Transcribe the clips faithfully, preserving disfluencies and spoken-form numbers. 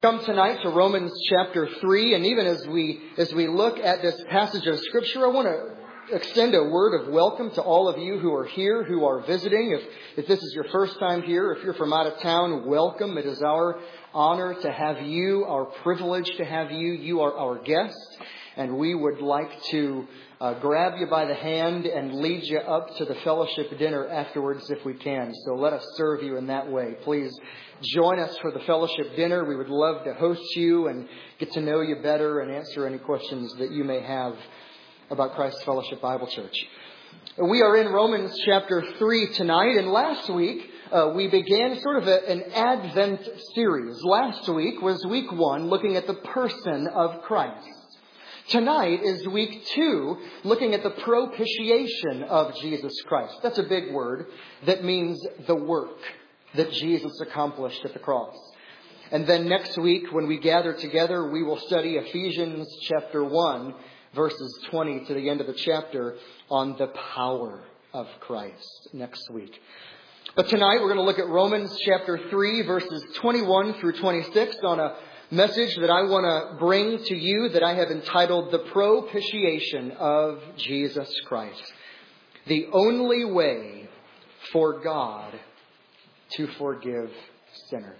Come tonight to Romans chapter three, and even as we as we look at this passage of Scripture, I want to extend a word of welcome to all of you who are here, who are visiting. If if this is your first time here, if you're from out of town, welcome. It is our honor to have you, our privilege to have you. You are our guest, and we would like to uh, grab you by the hand and lead you up to the fellowship dinner afterwards if we can. So let us serve you in that way. Please join us for the fellowship dinner. We would love to host you and get to know you better and answer any questions that you may have about Christ Fellowship Bible Church. We are in Romans chapter three tonight, and last week uh, we began sort of a, an Advent series. Last week was week one, looking at the person of Christ. Tonight is week two, looking at the propitiation of Jesus Christ. That's a big word that means the work that Jesus accomplished at the cross. And then next week, when we gather together, we will study Ephesians chapter one, verses twenty to the end of the chapter on the power of Christ next week. But tonight, we're going to look at Romans chapter three, verses twenty-one through twenty-six on a message that I want to bring to you that I have entitled The Propitiation of Jesus Christ. The only way for God to forgive sinners.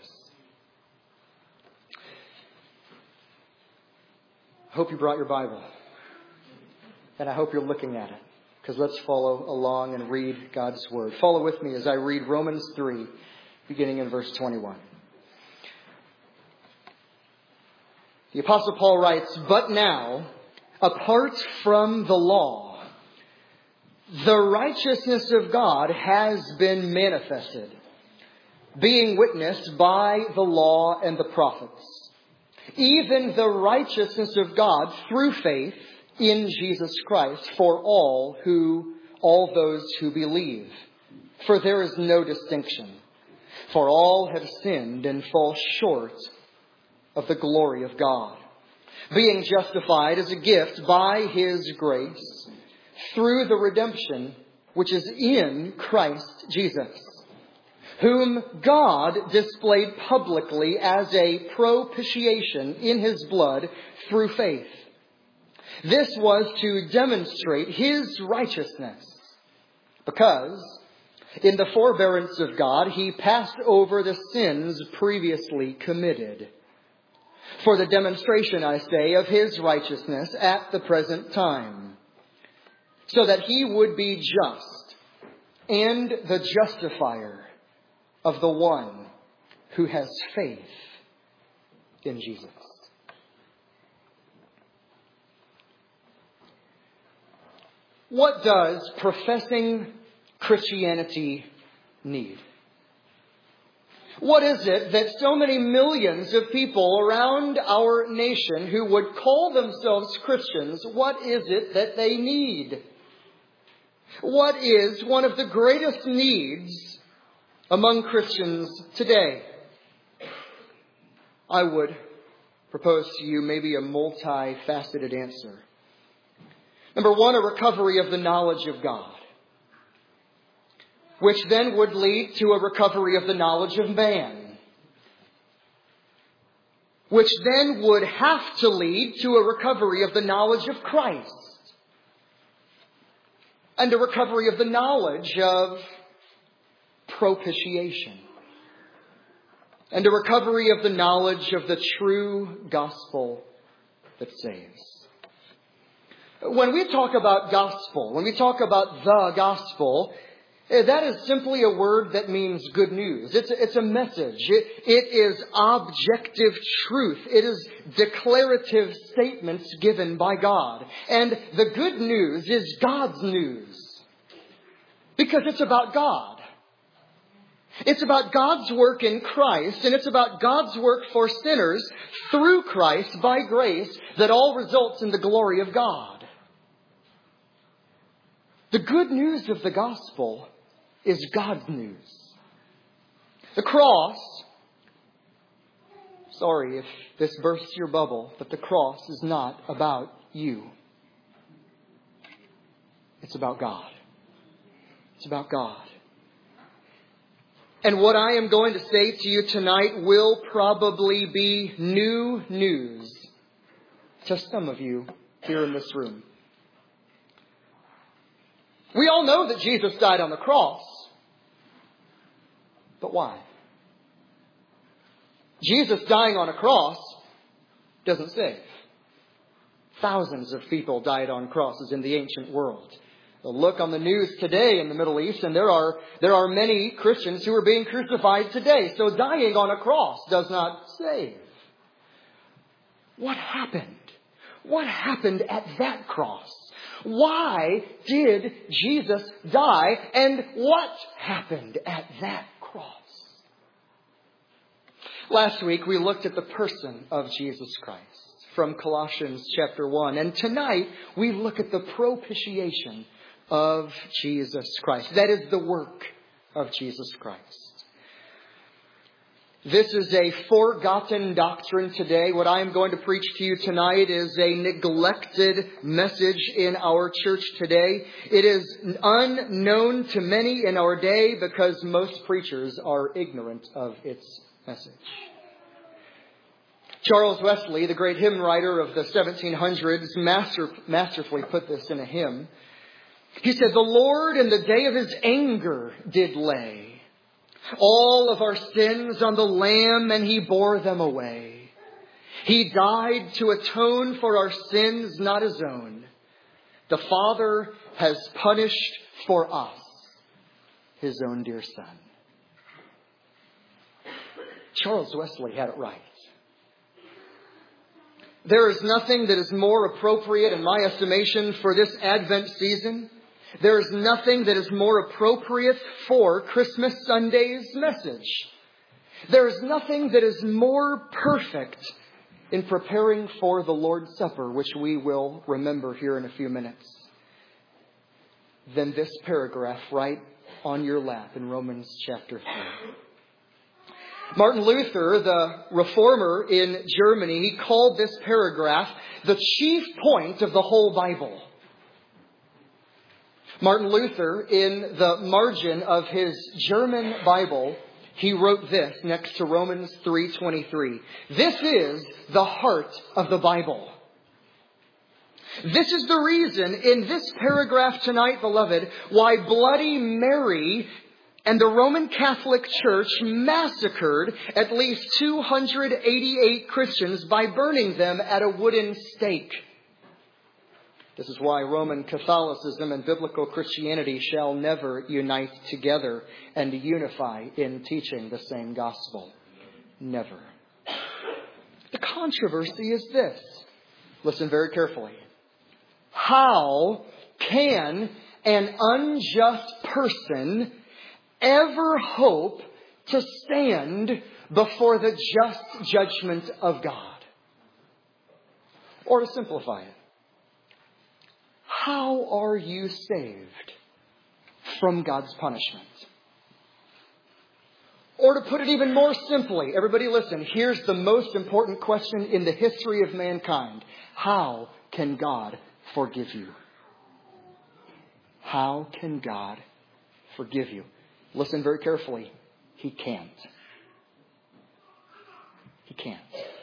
I hope you brought your Bible. And I hope you're looking at it. Because let's follow along and read God's Word. Follow with me as I read Romans three, beginning in verse twenty-one. The Apostle Paul writes, "But now, apart from the law, the righteousness of God has been manifested, being witnessed by the law and the prophets, even the righteousness of God through faith in Jesus Christ for all who, all those who believe. For there is no distinction, for all have sinned and fall short of the glory of God, being justified as a gift by His grace through the redemption which is in Christ Jesus, whom God displayed publicly as a propitiation in His blood through faith. This was to demonstrate His righteousness, because in the forbearance of God, He passed over the sins previously committed, for the demonstration, I say, of His righteousness at the present time, so that He would be just and the justifier of the one who has faith in Jesus." What does professing Christianity need? What is it that so many millions of people around our nation who would call themselves Christians, what is it that they need? What is one of the greatest needs among Christians today? I would propose to you maybe a multifaceted answer. Number one, a recovery of the knowledge of God, which then would lead to a recovery of the knowledge of man, which then would have to lead to a recovery of the knowledge of Christ, and a recovery of the knowledge of propitiation, and a recovery of the knowledge of the true gospel that saves. When we talk about gospel, when we talk about the gospel, that is simply a word that means good news. It's a, it's a message. It, it is objective truth. It is declarative statements given by God. And the good news is God's news, because it's about God. It's about God's work in Christ, and it's about God's work for sinners through Christ by grace that all results in the glory of God. The good news of the gospel is God's news. The cross, sorry if this bursts your bubble, but the cross is not about you. It's about God. It's about God. And what I am going to say to you tonight will probably be new news to some of you here in this room. We all know that Jesus died on the cross. But why? Jesus dying on a cross doesn't save. Thousands of people died on crosses in the ancient world. Look on the news today in the Middle East, and there are there are many Christians who are being crucified today. So dying on a cross does not save. What happened? What happened at that cross? Why did Jesus die? And what happened at that cross? Last week we looked at the person of Jesus Christ from Colossians chapter one. And tonight we look at the propitiation of Jesus Christ. That is the work of Jesus Christ. This is a forgotten doctrine today. What I am going to preach to you tonight is a neglected message in our church today. It is unknown to many in our day because most preachers are ignorant of its message. Charles Wesley, the great hymn writer of the seventeen hundreds, master, masterfully put this in a hymn. He said, "The Lord in the day of his anger did lay all of our sins on the Lamb, and he bore them away. He died to atone for our sins, not his own. The Father has punished for us his own dear Son." Charles Wesley had it right. There is nothing that is more appropriate, in my estimation, for this Advent season. There is nothing that is more appropriate for Christmas Sunday's message. There is nothing that is more perfect in preparing for the Lord's Supper, which we will remember here in a few minutes, than this paragraph right on your lap in Romans chapter three. Martin Luther, the reformer in Germany, he called this paragraph the chief point of the whole Bible. Martin Luther, in the margin of his German Bible, he wrote this next to Romans three twenty-three. This is the heart of the Bible. This is the reason in this paragraph tonight, beloved, why Bloody Mary and the Roman Catholic Church massacred at least two hundred eighty-eight Christians by burning them at a wooden stake. This is why Roman Catholicism and biblical Christianity shall never unite together and unify in teaching the same gospel. Never. The controversy is this. Listen very carefully. How can an unjust person ever hope to stand before the just judgment of God? Or to simplify it, how are you saved from God's punishment? Or to put it even more simply, everybody listen, here's the most important question in the history of mankind. How can God forgive you? How can God forgive you? Listen very carefully. He can't. He can't.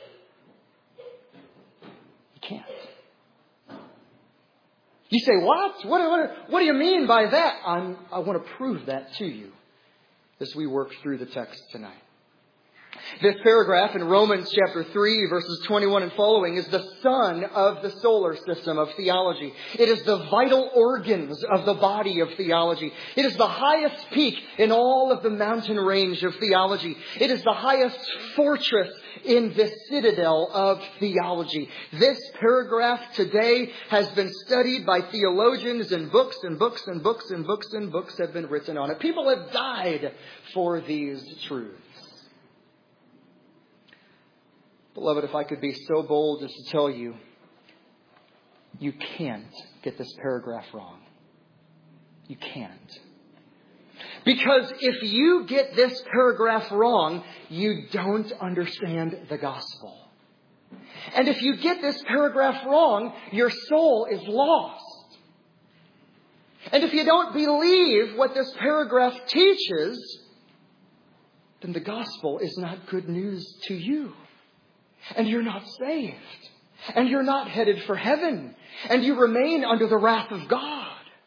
He can't. You say, what? What, what? what do you mean by that? I'm, I want to prove that to you as we work through the text tonight. This paragraph in Romans chapter three, verses twenty-one and following, is the sun of the solar system of theology. It is the vital organs of the body of theology. It is the highest peak in all of the mountain range of theology. It is the highest fortress in the citadel of theology. This paragraph today has been studied by theologians, and books and books and books and books and books have been written on it. People have died for these truths. Beloved, if I could be so bold as to tell you, you can't get this paragraph wrong. You can't. Because if you get this paragraph wrong, you don't understand the gospel. And if you get this paragraph wrong, your soul is lost. And if you don't believe what this paragraph teaches, then the gospel is not good news to you. And you're not saved. And you're not headed for heaven. And you remain under the wrath of God.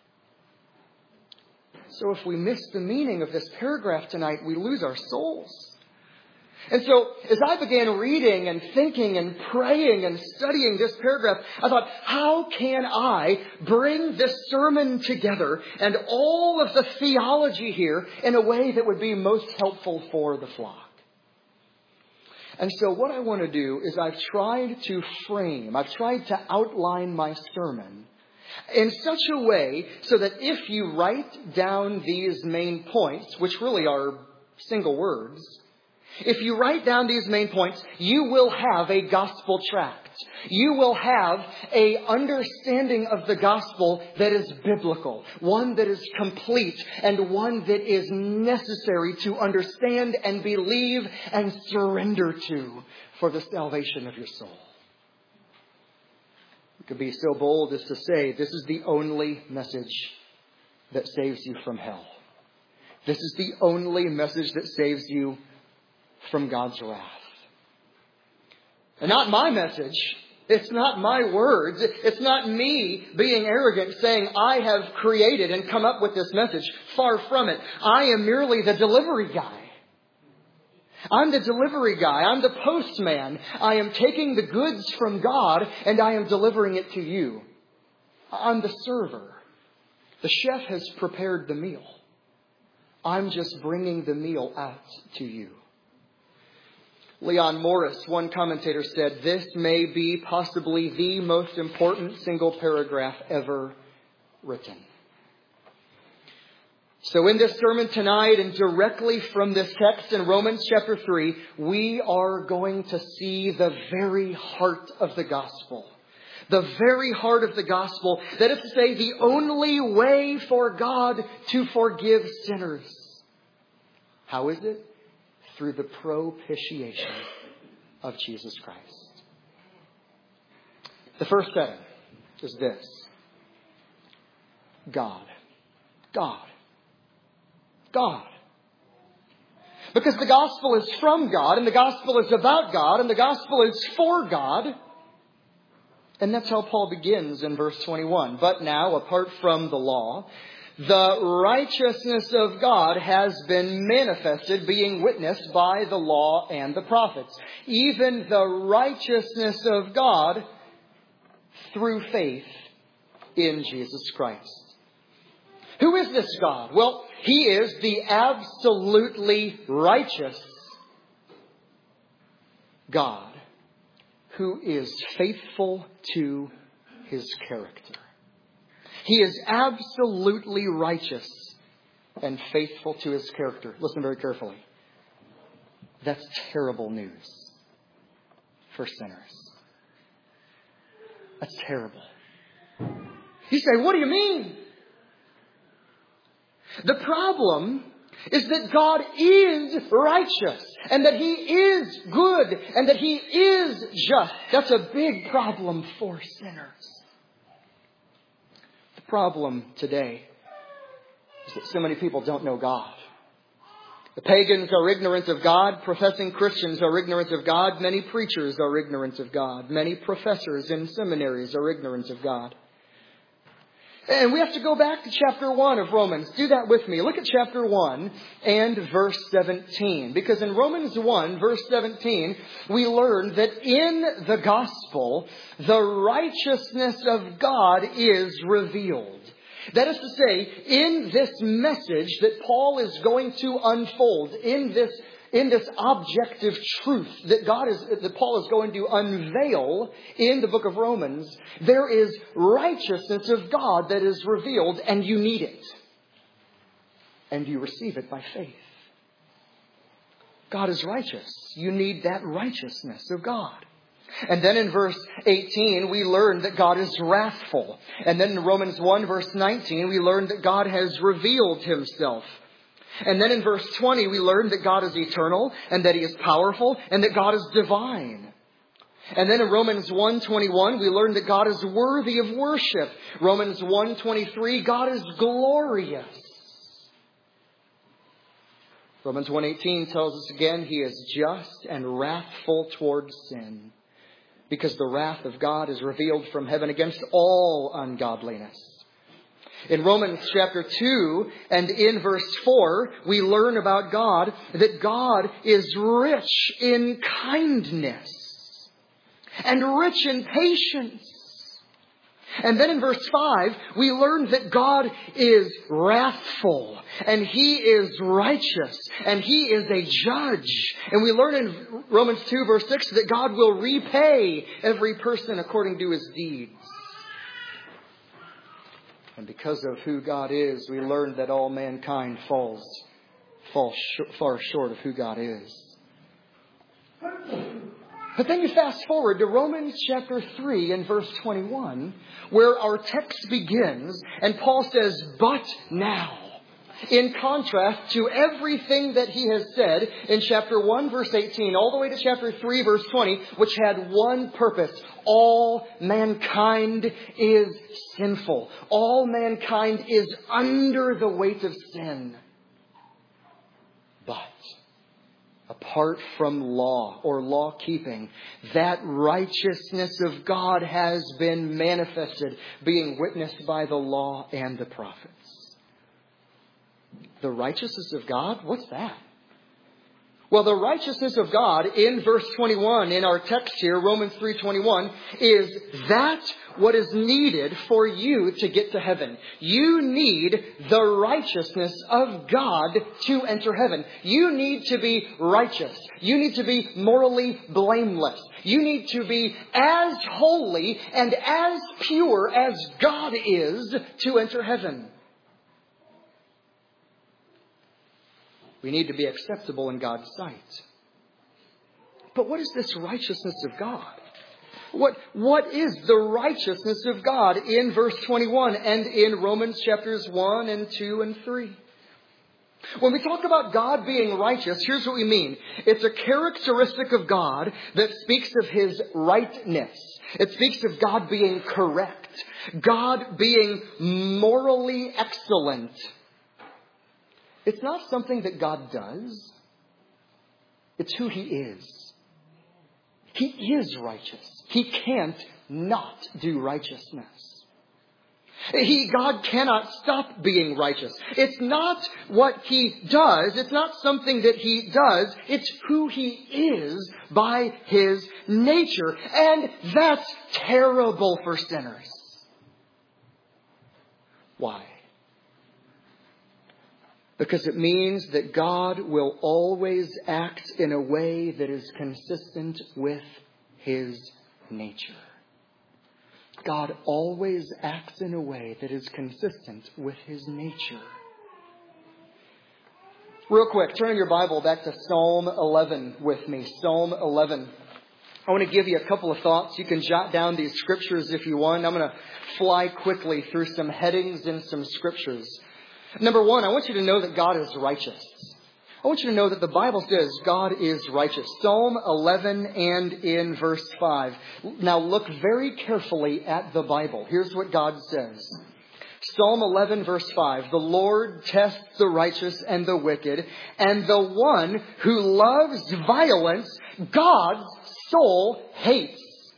So if we miss the meaning of this paragraph tonight, we lose our souls. And so, as I began reading and thinking and praying and studying this paragraph, I thought, how can I bring this sermon together and all of the theology here in a way that would be most helpful for the flock? And so what I want to do is I've tried to frame, I've tried to outline my sermon in such a way so that if you write down these main points, which really are single words, if you write down these main points, you will have a gospel tract. You will have a understanding of the gospel that is biblical, one that is complete, and one that is necessary to understand and believe and surrender to for the salvation of your soul. We could be so bold as to say this is the only message that saves you from hell. This is the only message that saves you from God's wrath. And not my message. It's not my words. It's not me being arrogant saying I have created and come up with this message. Far from it. I am merely the delivery guy. I'm the delivery guy. I'm the postman. I am taking the goods from God and I am delivering it to you. I'm the server. The chef has prepared the meal. I'm just bringing the meal out to you. Leon Morris, one commentator, said, this may be possibly the most important single paragraph ever written. So in this sermon tonight and directly from this text in Romans chapter three, we are going to see the very heart of the gospel. The very heart of the gospel. That is to say, the only way for God to forgive sinners. How is it? Through the propitiation of Jesus Christ. The first setting is this. God. God. God. Because the gospel is from God, and the gospel is about God, and the gospel is for God. And that's how Paul begins in verse twenty-one. But now, apart from the law, the righteousness of God has been manifested, being witnessed by the law and the prophets. Even the righteousness of God through faith in Jesus Christ. Who is this God? Well, He is the absolutely righteous God who is faithful to His character. He is absolutely righteous and faithful to His character. Listen very carefully. That's terrible news for sinners. That's terrible. You say, what do you mean? The problem is that God is righteous and that He is good and that He is just. That's a big problem for sinners. The problem today is that so many people don't know God. The pagans are ignorant of God. Professing Christians are ignorant of God. Many preachers are ignorant of God. Many professors in seminaries are ignorant of God. And we have to go back to chapter one of Romans. Do that with me. Look at chapter one and verse seventeen. Because in Romans one, verse seventeen, we learn that in the gospel, the righteousness of God is revealed. That is to say, in this message that Paul is going to unfold, in this In this objective truth that God is, that Paul is going to unveil in the book of Romans, there is righteousness of God that is revealed, and you need it. And you receive it by faith. God is righteous. You need that righteousness of God. And then in verse eighteen, we learn that God is wrathful. And then in Romans one, verse nineteen, we learn that God has revealed Himself. And then in verse twenty, we learn that God is eternal and that He is powerful and that God is divine. And then in Romans one twenty-one, we learn that God is worthy of worship. Romans one twenty-three, God is glorious. Romans one eighteen tells us again, He is just and wrathful towards sin, because the wrath of God is revealed from heaven against all ungodliness. In Romans chapter two and in verse four, we learn about God, that God is rich in kindness and rich in patience. And then in verse five, we learn that God is wrathful and He is righteous and He is a judge. And we learn in Romans two verse six that God will repay every person according to his deeds. And because of who God is, we learn that all mankind falls, falls sh- far short of who God is. But then you fast forward to Romans chapter three and verse twenty-one, where our text begins, and Paul says, "But now," in contrast to everything that he has said in chapter one verse eighteen, all the way to chapter three verse twenty, which had one purpose: all mankind is sinful. All mankind is under the weight of sin. But apart from law or law keeping, that righteousness of God has been manifested, being witnessed by the law and the prophets. The righteousness of God? What's that? Well, the righteousness of God in verse twenty-one in our text here, Romans three twenty-one, is that what is needed for you to get to heaven. You need the righteousness of God to enter heaven. You need to be righteous. You need to be morally blameless. You need to be as holy and as pure as God is to enter heaven. We need to be acceptable in God's sight. But what is this righteousness of God? What, what is the righteousness of God in verse twenty-one and in Romans chapters one and two and three? When we talk about God being righteous, here's what we mean. It's a characteristic of God that speaks of His rightness. It speaks of God being correct. God being morally excellent. It's not something that God does. It's who He is. He is righteous. He can't not do righteousness. He, God cannot stop being righteous. It's not what He does. It's not something that He does. It's who He is by His nature. And that's terrible for sinners. Why? Because it means that God will always act in a way that is consistent with His nature. God always acts in a way that is consistent with His nature. Real quick, turn your Bible back to Psalm eleven with me. Psalm eleven. I want to give you a couple of thoughts. You can jot down these scriptures if you want. I'm going to fly quickly through some headings and some scriptures. Number one, I want you to know that God is righteous. I want you to know that the Bible says God is righteous. Psalm eleven and in verse five. Now look very carefully at the Bible. Here's what God says. Psalm eleven verse five. The Lord tests the righteous and the wicked, and the one who loves violence, God's soul hates.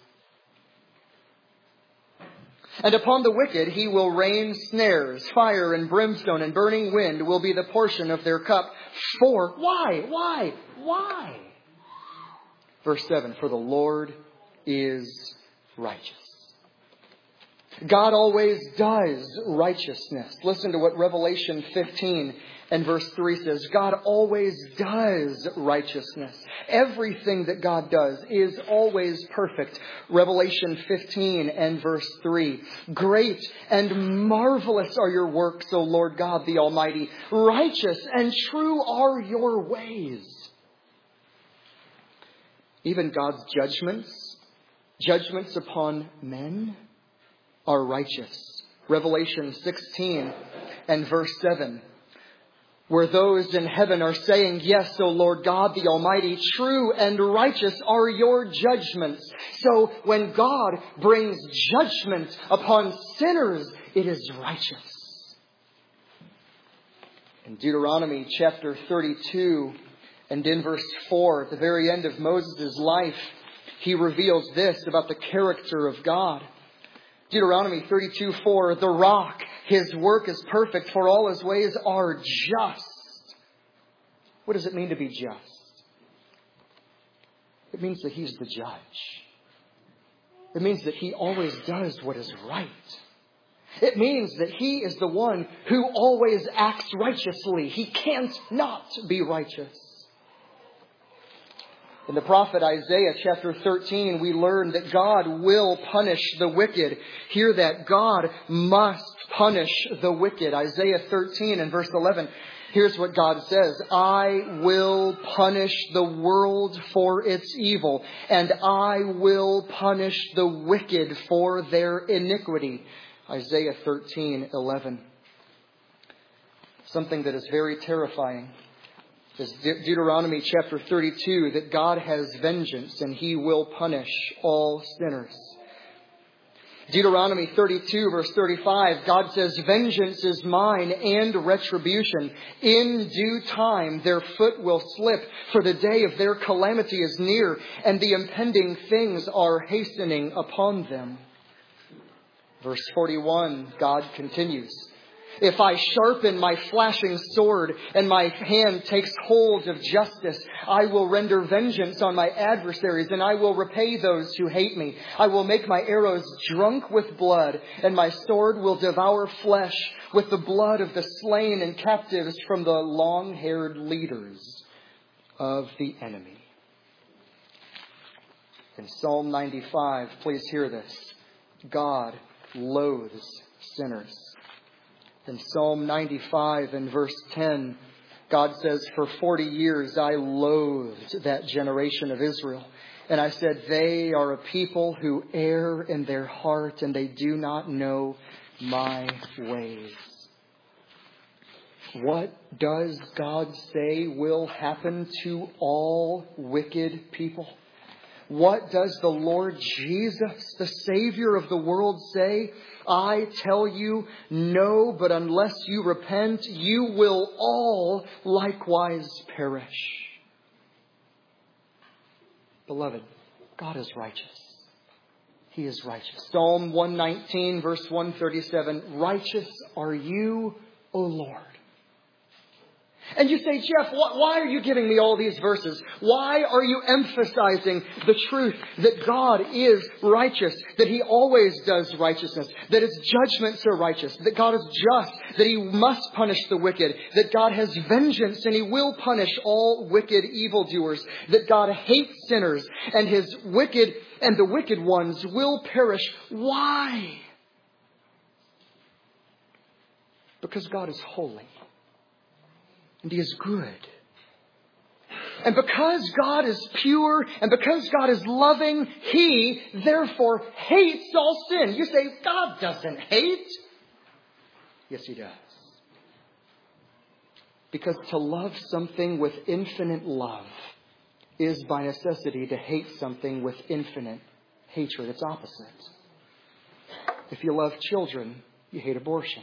And upon the wicked He will rain snares, fire and brimstone and burning wind will be the portion of their cup. For, why, why, why? Verse seven, for the Lord is righteous. God always does righteousness. Listen to what Revelation fifteen and verse three says. God always does righteousness. Everything that God does is always perfect. Revelation fifteen and verse three. Great and marvelous are your works, O Lord God the Almighty. Righteous and true are your ways. Even God's judgments, judgments upon men, are righteous. Revelation sixteen and verse seven. Where those in heaven are saying, yes, O Lord God the Almighty, true and righteous are your judgments. So when God brings judgment upon sinners, it is righteous. In Deuteronomy chapter thirty-two and in verse four, at the very end of Moses' life, he reveals this about the character of God. Deuteronomy thirty-two four, the rock, his work is perfect, for all his ways are just. What does it mean to be just? It means that he's the judge. It means that he always does what is right. It means that he is the one who always acts righteously. He can't not be righteous. In the prophet Isaiah chapter thirteen, we learn that God will punish the wicked. Hear that. God must punish the wicked. Isaiah thirteen and verse eleven. Here's what God says. I will punish the world for its evil, and I will punish the wicked for their iniquity. Isaiah thirteen eleven. Something that is very terrifying is De- Deuteronomy chapter thirty-two, that God has vengeance and he will punish all sinners. Deuteronomy thirty-two verse thirty-five, God says, vengeance is mine and retribution. In due time their foot will slip, for the day of their calamity is near, and the impending things are hastening upon them. Verse forty-one, God continues, if I sharpen my flashing sword and my hand takes hold of justice, I will render vengeance on my adversaries and I will repay those who hate me. I will make my arrows drunk with blood and my sword will devour flesh with the blood of the slain and captives from the long-haired leaders of the enemy. In Psalm ninety-five, please hear this. God loathes sinners. In Psalm ninety-five and verse ten, God says, for forty years I loathed that generation of Israel. And I said, they are a people who err in their heart and they do not know my ways. What does God say will happen to all wicked people? What does the Lord Jesus, the Savior of the world, say? I tell you, no, but unless you repent, you will all likewise perish. Beloved, God is righteous. He is righteous. Psalm one nineteen, verse one thirty-seven, righteous are you, O Lord. And you say, Jeff, why are you giving me all these verses? Why are you emphasizing the truth that God is righteous, that He always does righteousness, that His judgments are righteous, that God is just, that He must punish the wicked, that God has vengeance and He will punish all wicked evildoers, that God hates sinners and His wicked and the wicked ones will perish? Why? Because God is holy. And He is good. And because God is pure and because God is loving, He therefore hates all sin. You say, God doesn't hate. Yes, He does. Because to love something with infinite love is by necessity to hate something with infinite hatred. It's opposite. If you love children, you hate abortion.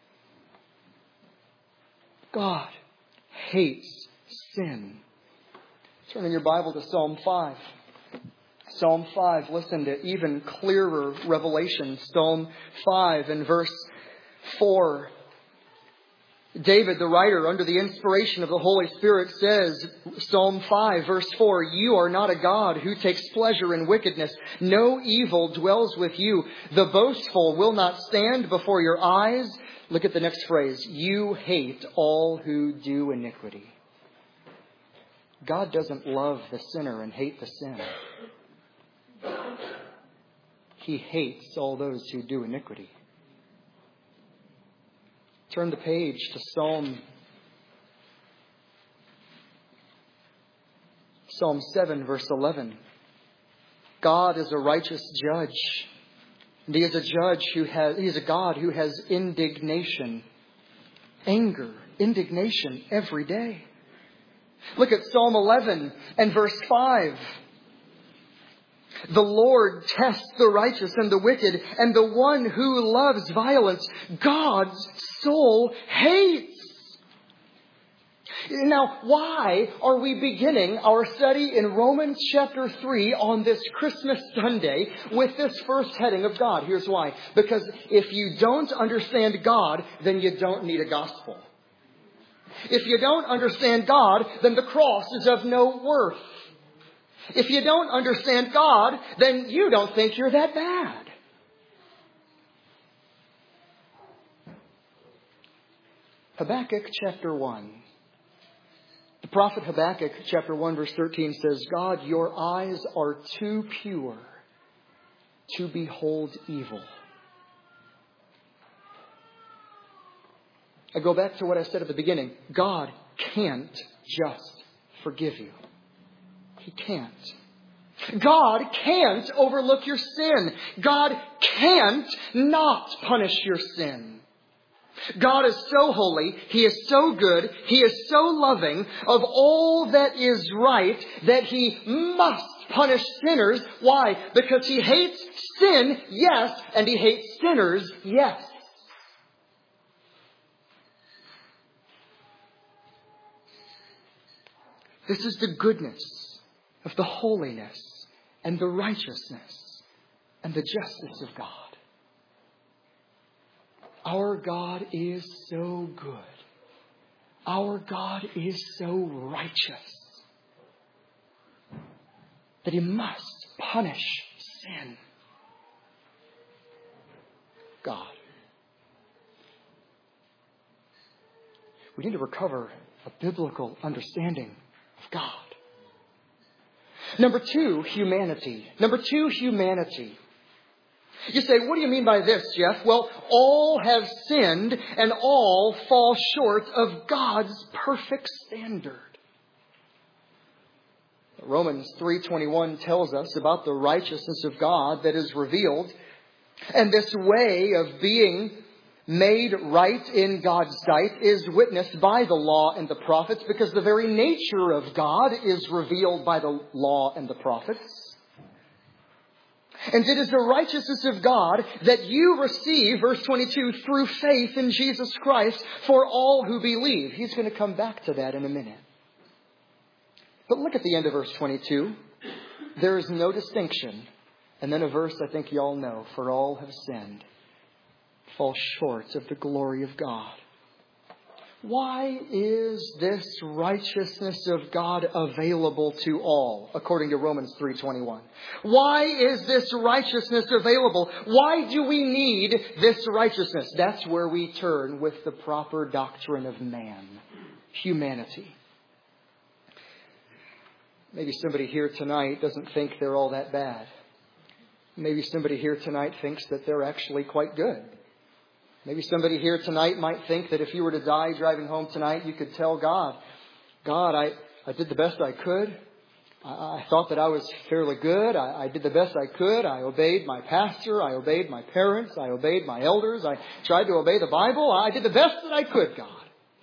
God hates sin. Turn in your Bible to Psalm five. Psalm five, listen to even clearer revelation. Psalm five and verse four. David, the writer, under the inspiration of the Holy Spirit, says, Psalm five, verse four, you are not a God who takes pleasure in wickedness. No evil dwells with you. The boastful will not stand before your eyes. Look at the next phrase. You hate all who do iniquity. God doesn't love the sinner and hate the sin. He hates all those who do iniquity. Turn the page to Psalm Psalm seven, verse eleven. God is a righteous judge. And He is a judge who has, He is a God who has indignation, anger, indignation every day. Look at Psalm eleven and verse five. The Lord tests the righteous and the wicked, and the one who loves violence, God's soul hates. Now, why are we beginning our study in Romans chapter three on this Christmas Sunday with this first heading of God? Here's why. Because if you don't understand God, then you don't need a gospel. If you don't understand God, then the cross is of no worth. If you don't understand God, then you don't think you're that bad. Habakkuk chapter one. The prophet Habakkuk chapter one verse thirteen says, God, your eyes are too pure to behold evil. I go back to what I said at the beginning. God can't just forgive you. He can't. God can't overlook your sin. God can't not punish your sin. God is so holy, He is so good, He is so loving of all that is right that He must punish sinners. Why? Because He hates sin, yes, and He hates sinners, yes. This is the goodness of the holiness and the righteousness and the justice of God. Our God is so good. Our God is so righteous that He must punish sin. God. We need to recover a biblical understanding of God. Number two, humanity. Number two, humanity. You say, what do you mean by this, Jeff? Well, all have sinned and all fall short of God's perfect standard. Romans three twenty-one tells us about the righteousness of God that is revealed. And this way of being made right in God's sight is witnessed by the law and the prophets, because the very nature of God is revealed by the law and the prophets. And it is the righteousness of God that you receive, verse twenty-two, through faith in Jesus Christ for all who believe. He's going to come back to that in a minute. But look at the end of verse twenty-two. There is no distinction. And then a verse I think you all know. For all have sinned, fall short of the glory of God. Why is this righteousness of God available to all, according to Romans three twenty-one? Why is this righteousness available? Why do we need this righteousness? That's where we turn with the proper doctrine of man, humanity. Maybe somebody here tonight doesn't think they're all that bad. Maybe somebody here tonight thinks that they're actually quite good. Maybe somebody here tonight might think that if you were to die driving home tonight, you could tell God, God, I, I did the best I could. I, I thought that I was fairly good. I, I did the best I could. I obeyed my pastor. I obeyed my parents. I obeyed my elders. I tried to obey the Bible. I did the best that I could, God.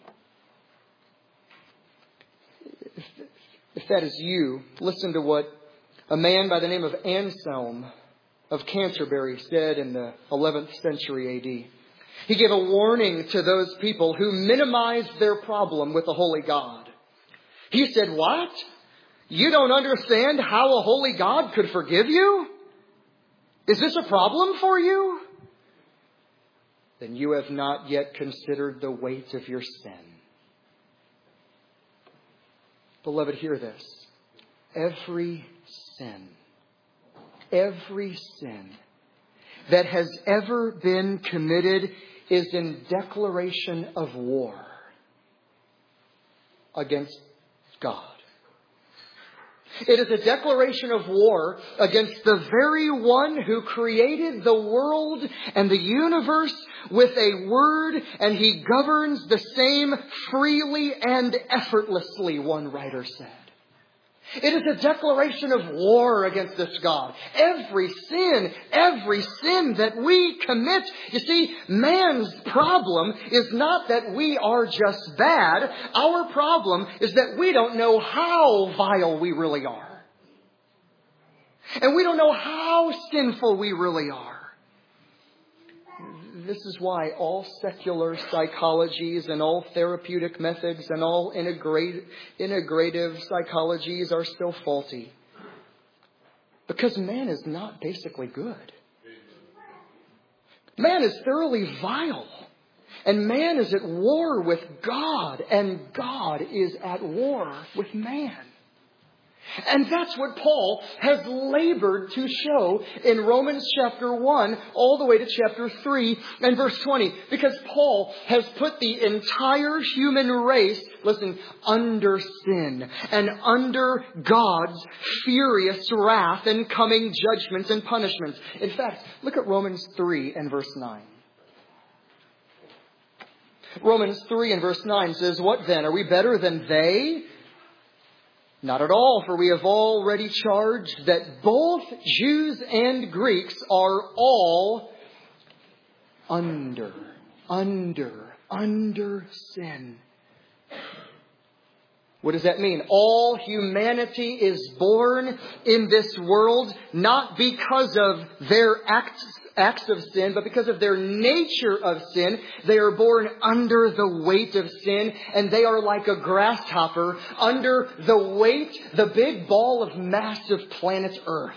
If, if that is you, listen to what a man by the name of Anselm of Canterbury said in the eleventh century A D. He gave a warning to those people who minimized their problem with the holy God. He said, what? You don't understand how a holy God could forgive you? Is this a problem for you? Then you have not yet considered the weight of your sin. Beloved, hear this. Every sin, every sin that has ever been committed is in declaration of war against God. It is a declaration of war against the very one who created the world and the universe with a word, and He governs the same freely and effortlessly, one writer said. It is a declaration of war against this God. Every sin, every sin that we commit. You see, man's problem is not that we are just bad. Our problem is that we don't know how vile we really are. And we don't know how sinful we really are. this is why all secular psychologies and all therapeutic methods and all integrate, integrative psychologies are so faulty. Because man is not basically good. Man is thoroughly vile. And man is at war with God. And God is at war with man. And that's what Paul has labored to show in Romans chapter one all the way to chapter three and verse twenty. Because Paul has put the entire human race, listen, under sin and under God's furious wrath and coming judgments and punishments. In fact, look at Romans three and verse nine. Romans three and verse nine says, "What then? Are we better than they? Not at all, for we have already charged that both Jews and Greeks are all under, under, under sin." What does that mean? All humanity is born in this world not because of their acts, acts of sin, but because of their nature of sin. They are born under the weight of sin, and they are like a grasshopper under the weight, the big ball of mass of planet Earth.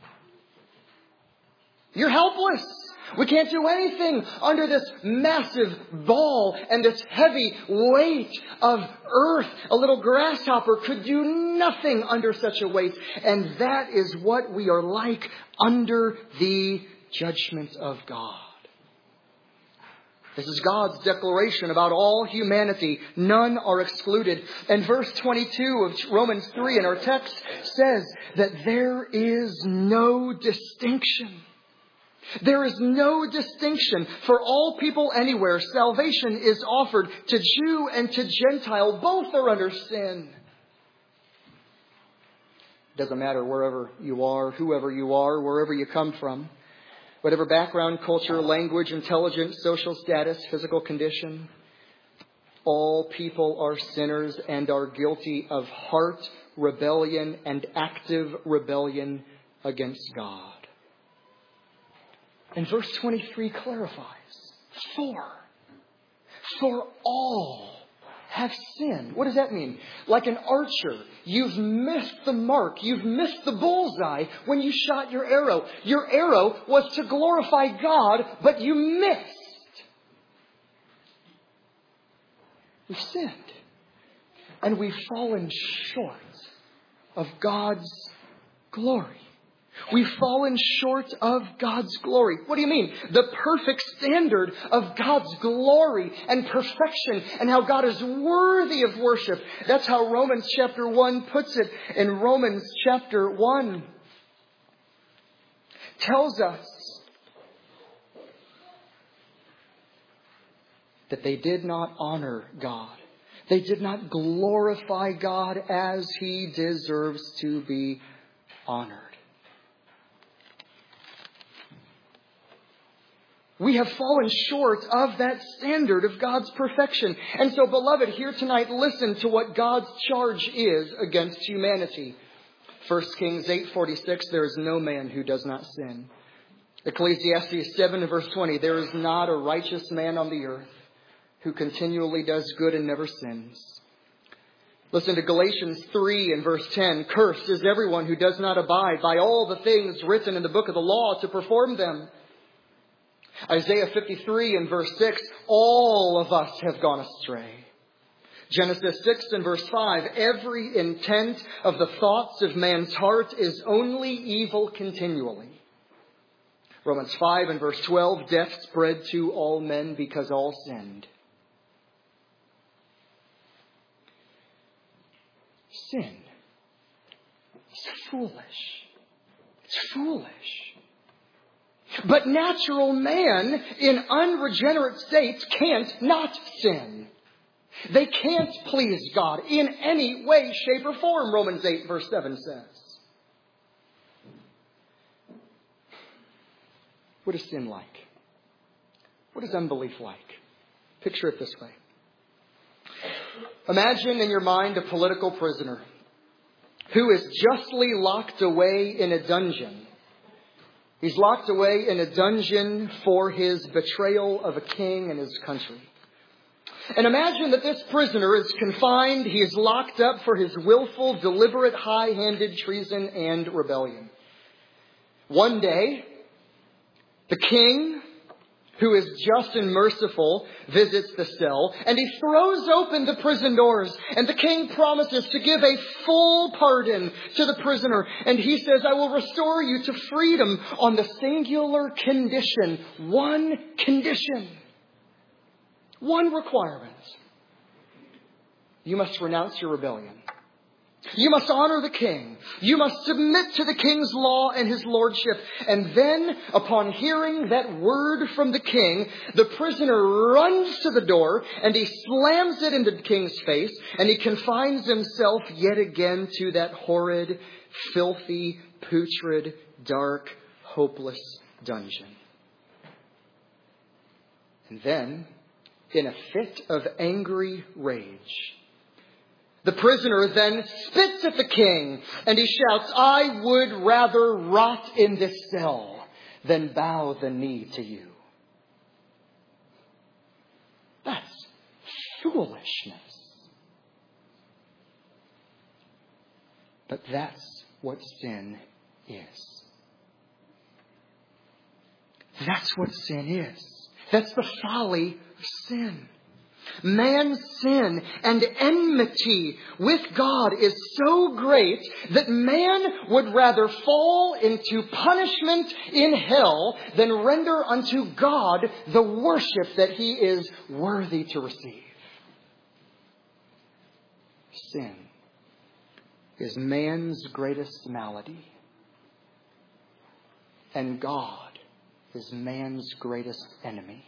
You're helpless. We can't do anything under this massive ball and this heavy weight of earth. A little grasshopper could do nothing under such a weight. And that is what we are like under the judgment of God. This is God's declaration about all humanity. None are excluded. And verse twenty-two of Romans three in our text says that there is no distinction. There is no distinction for all people anywhere. Salvation is offered to Jew and to Gentile. Both are under sin. Doesn't matter wherever you are, whoever you are, wherever you come from. Whatever background, culture, language, intelligence, social status, physical condition. All people are sinners and are guilty of heart rebellion and active rebellion against God. And verse twenty-three clarifies. For. For all have sinned. What does that mean? Like an archer, you've missed the mark. You've missed the bullseye when you shot your arrow. Your arrow was to glorify God, but you missed. We've sinned. And we've fallen short of God's glory. We've fallen short of God's glory. What do you mean? The perfect standard of God's glory and perfection and how God is worthy of worship. That's how Romans chapter one puts it. In Romans chapter one tells us that they did not honor God. They did not glorify God as He deserves to be honored. We have fallen short of that standard of God's perfection. And so, beloved, here tonight, listen to what God's charge is against humanity. First Kings eight forty-six, there is no man who does not sin. Ecclesiastes seven verse twenty, there is not a righteous man on the earth who continually does good and never sins. Listen to Galatians three and verse ten, cursed is everyone who does not abide by all the things written in the book of the law to perform them. Isaiah fifty-three and verse six, all of us have gone astray. Genesis six and verse five, every intent of the thoughts of man's heart is only evil continually. Romans five and verse twelve, death spread to all men because all sinned. Sin is foolish. It's foolish. But natural man in unregenerate states can't not sin. They can't please God in any way, shape, or form, Romans eight verse seven says. What is sin like? What is unbelief like? Picture it this way. Imagine in your mind a political prisoner who is justly locked away in a dungeon He's locked away in a dungeon for his betrayal of a king and his country. And imagine that this prisoner is confined. He is locked up for his willful, deliberate, high-handed treason and rebellion. One day, the king, who is just and merciful, visits the cell, and he throws open the prison doors. And the king promises to give a full pardon to the prisoner. And he says, I will restore you to freedom on the singular condition. One condition. One requirement. You must renounce your rebellion. You must honor the king. You must submit to the king's law and his lordship. And then, upon hearing that word from the king, the prisoner runs to the door and he slams it into the king's face, and he confines himself yet again to that horrid, filthy, putrid, dark, hopeless dungeon. And then, in a fit of angry rage, the prisoner then spits at the king and he shouts, I would rather rot in this cell than bow the knee to you. That's foolishness. But that's what sin is. That's what sin is. That's the folly of sin. Man's sin and enmity with God is so great that man would rather fall into punishment in hell than render unto God the worship that he is worthy to receive. Sin is man's greatest malady, and God is man's greatest enemy.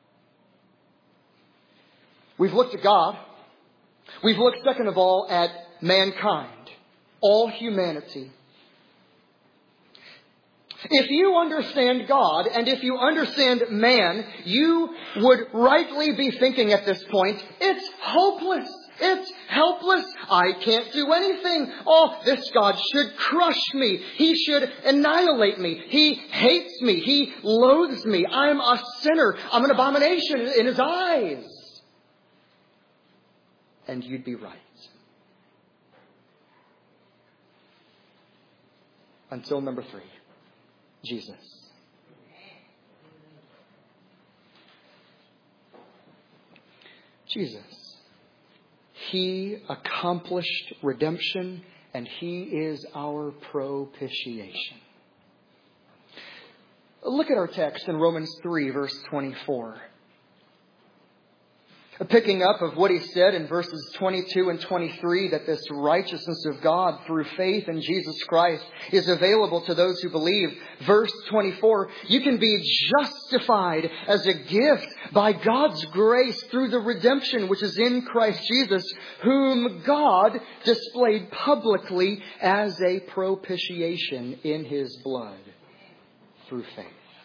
We've looked at God. We've looked, second of all, at mankind, all humanity. If you understand God and if you understand man, you would rightly be thinking at this point, it's hopeless. It's helpless. I can't do anything. Oh, this God should crush me. He should annihilate me. He hates me. He loathes me. I'm a sinner. I'm an abomination in his eyes. And you'd be right. Until number three, Jesus. Jesus. He accomplished redemption, and he is our propitiation. Look at our text in Romans three, verse twenty-four. Picking up of what he said in verses twenty-two and twenty-three, that this righteousness of God through faith in Jesus Christ is available to those who believe. Verse twenty-four, you can be justified as a gift by God's grace through the redemption which is in Christ Jesus, whom God displayed publicly as a propitiation in his blood through faith.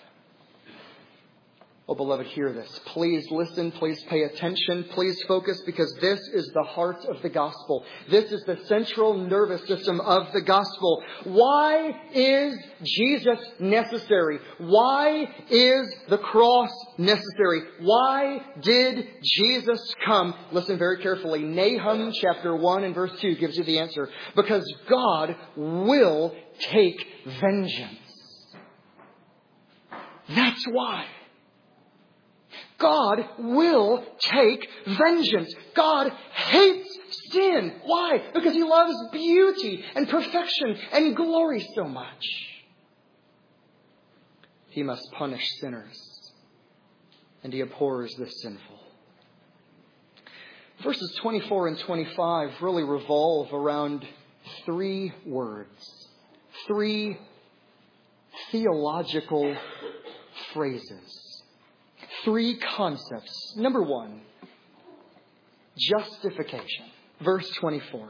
Oh, beloved, hear this. Please listen. Please pay attention. Please focus, because this is the heart of the gospel. This is the central nervous system of the gospel. Why is Jesus necessary? Why is the cross necessary? Why did Jesus come? Listen very carefully. Nahum chapter one and verse two gives you the answer. Because God will take vengeance. That's why. God will take vengeance. God hates sin. Why? Because he loves beauty and perfection and glory so much. He must punish sinners, and he abhors the sinful. Verses twenty-four and twenty-five really revolve around three words, three theological phrases. Three concepts. Number one, justification. Verse twenty-four.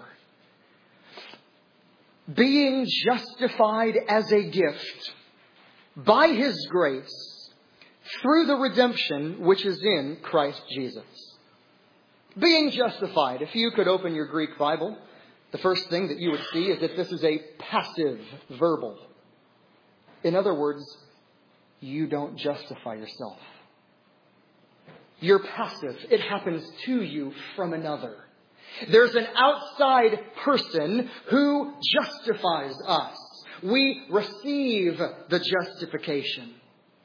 Being justified as a gift by his grace through the redemption which is in Christ Jesus. Being justified. If you could open your Greek Bible, the first thing that you would see is that this is a passive verbal. In other words, you don't justify yourself. You're passive. It happens to you from another. There's an outside person who justifies us. We receive the justification.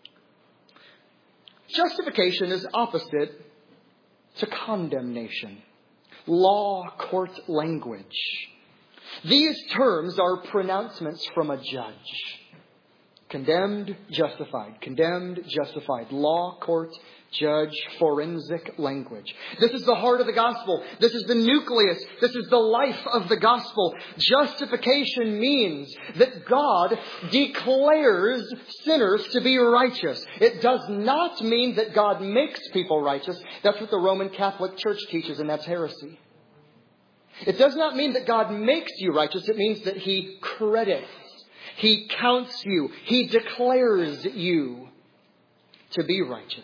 Justification is opposite to condemnation. Law court language. These terms are pronouncements from a judge. Condemned, justified. Condemned, justified. Law, court, judge, forensic language. This is the heart of the gospel. This is the nucleus. This is the life of the gospel. Justification means that God declares sinners to be righteous. It does not mean that God makes people righteous. That's what the Roman Catholic Church teaches, and that's heresy. It does not mean that God makes you righteous. It means that He credits. He counts you. He declares you to be righteous.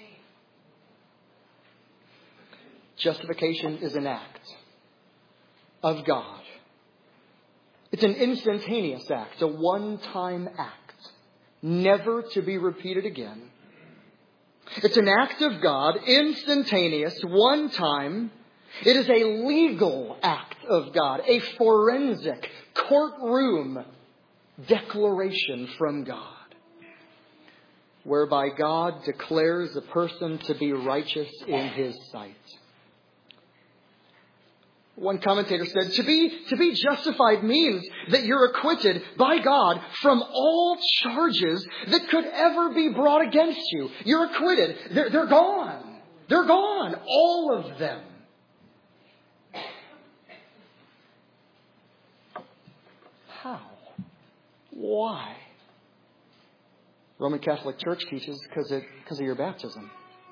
Justification is an act of God. It's an instantaneous act, a one-time act, never to be repeated again. It's an act of God, instantaneous, one time. It is a legal act of God, a forensic courtroom declaration from God, whereby God declares a person to be righteous in His sight. One commentator said, to be, to be justified means that you're acquitted by God from all charges that could ever be brought against you. You're acquitted. They're, they're gone. They're gone. All of them. How? Why? Roman Catholic Church teaches because of, because of your baptism.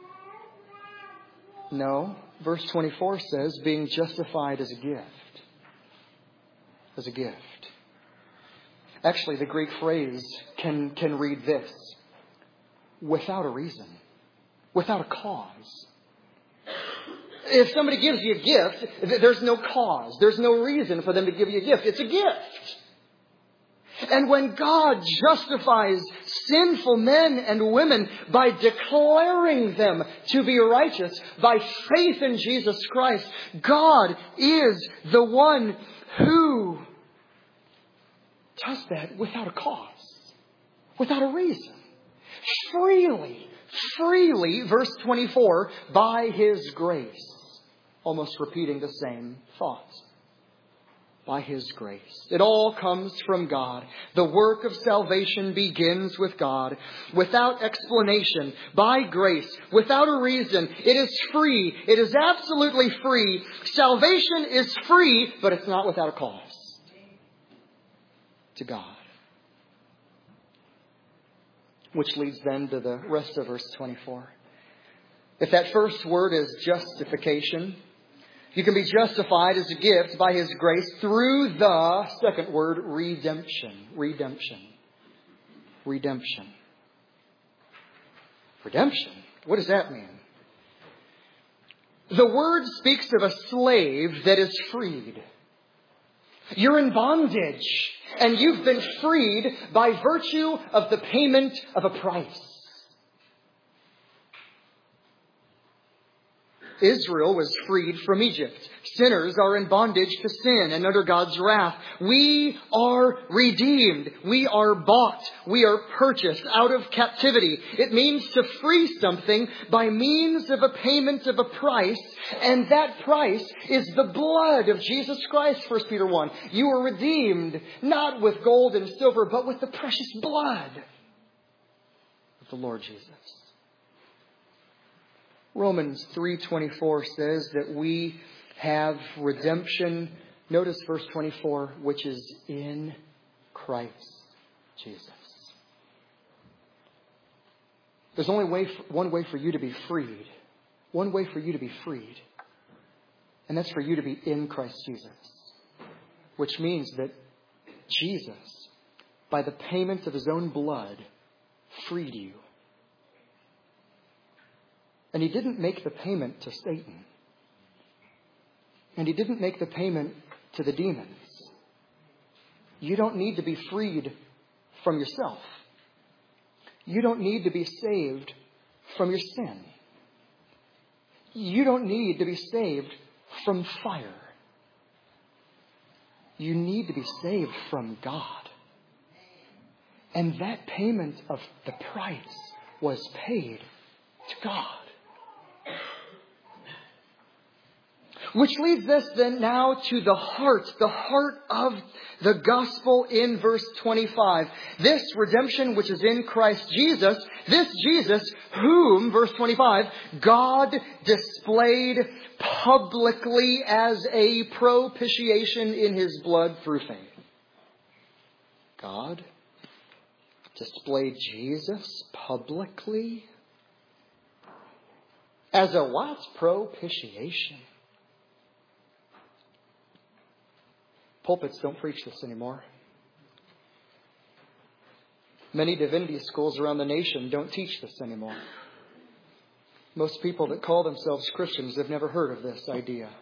No. Verse twenty-four says being justified as a gift. As a gift. Actually, the Greek phrase can, can read this. Without a reason. Without a cause. If somebody gives you a gift, there's no cause. There's no reason for them to give you a gift. It's a gift. And when God justifies sinful men and women by declaring them to be righteous by faith in Jesus Christ, God is the one who does that without a cause, without a reason. Freely, freely, verse twenty-four, by His grace. Almost repeating the same thought. By His grace. It all comes from God. The work of salvation begins with God. Without explanation. By grace. Without a reason. It is free. It is absolutely free. Salvation is free, but it's not without a cost. To God. Which leads then to the rest of verse twenty-four. If that first word is justification, you can be justified as a gift by His grace through the second word, redemption. Redemption. Redemption. Redemption. What does that mean? The word speaks of a slave that is freed. You're in bondage, and you've been freed by virtue of the payment of a price. Israel was freed from Egypt. Sinners are in bondage to sin and under God's wrath. We are redeemed. We are bought. We are purchased out of captivity. It means to free something by means of a payment of a price. And that price is the blood of Jesus Christ, First Peter one. You are redeemed, not with gold and silver, but with the precious blood of the Lord Jesus. Romans three twenty-four says that we have redemption. Notice verse twenty-four, which is in Christ Jesus. There's only way for, one way for you to be freed. One way for you to be freed. And that's for you to be in Christ Jesus. Which means that Jesus, by the payment of His own blood, freed you. And He didn't make the payment to Satan. And He didn't make the payment to the demons. You don't need to be freed from yourself. You don't need to be saved from your sin. You don't need to be saved from fire. You need to be saved from God. And that payment of the price was paid to God. Which leads us then now to the heart, the heart of the gospel in verse twenty-five. This redemption which is in Christ Jesus, this Jesus whom, verse twenty-five, God displayed publicly as a propitiation in His blood through faith. God displayed Jesus publicly as a what? Propitiation. Pulpits don't preach this anymore. Many divinity schools around the nation don't teach this anymore. Most people that call themselves Christians have never heard of this idea.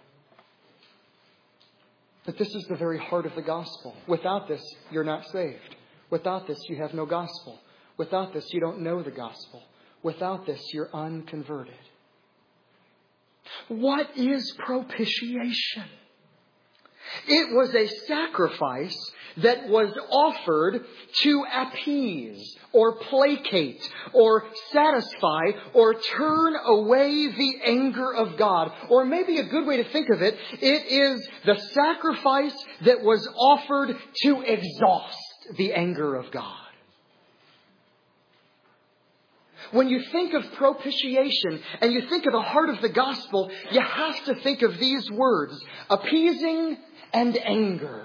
But this is the very heart of the gospel. Without this, you're not saved. Without this, you have no gospel. Without this, you don't know the gospel. Without this, you're unconverted. What is propitiation? It was a sacrifice that was offered to appease or placate or satisfy or turn away the anger of God. Or maybe a good way to think of it, it is the sacrifice that was offered to exhaust the anger of God. When you think of propitiation and you think of the heart of the gospel, you have to think of these words: appeasing and anger.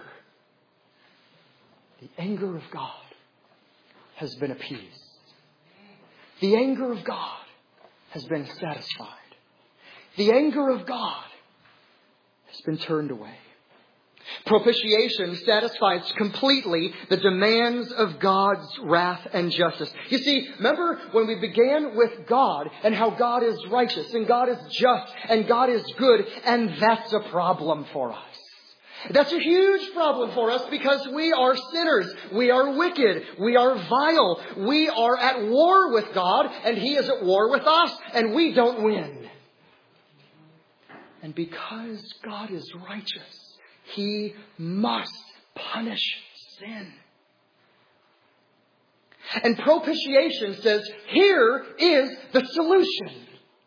The anger of God has been appeased. The anger of God has been satisfied. The anger of God has been turned away. Propitiation satisfies completely the demands of God's wrath and justice. You see, remember when we began with God and how God is righteous and God is just and God is good, and that's a problem for us. That's a huge problem for us because we are sinners. We are wicked. We are vile. We are at war with God and He is at war with us, and we don't win. And because God is righteous, He must punish sin. And propitiation says, here is the solution.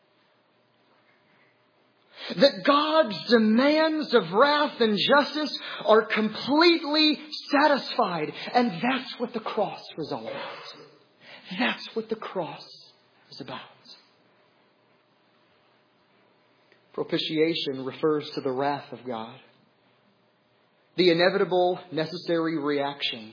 That God's demands of wrath and justice are completely satisfied. And that's what the cross was all about. That's what the cross is about. Propitiation refers to the wrath of God. The inevitable, necessary reaction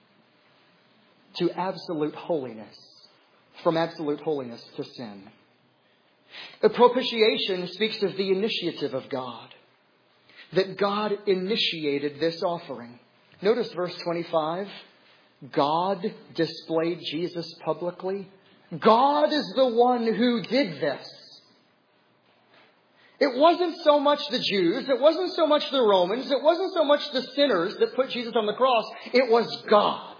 to absolute holiness, from absolute holiness to sin. The propitiation speaks of the initiative of God. That God initiated this offering. Notice verse twenty-five. God displayed Jesus publicly. God is the one who did this. It wasn't so much the Jews. It wasn't so much the Romans. It wasn't so much the sinners that put Jesus on the cross. It was God.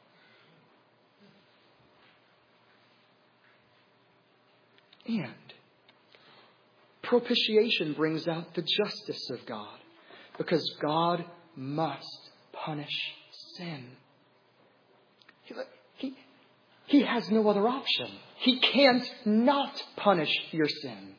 And propitiation brings out the justice of God, because God must punish sin. He, he, he has no other option. He can't not punish your sin.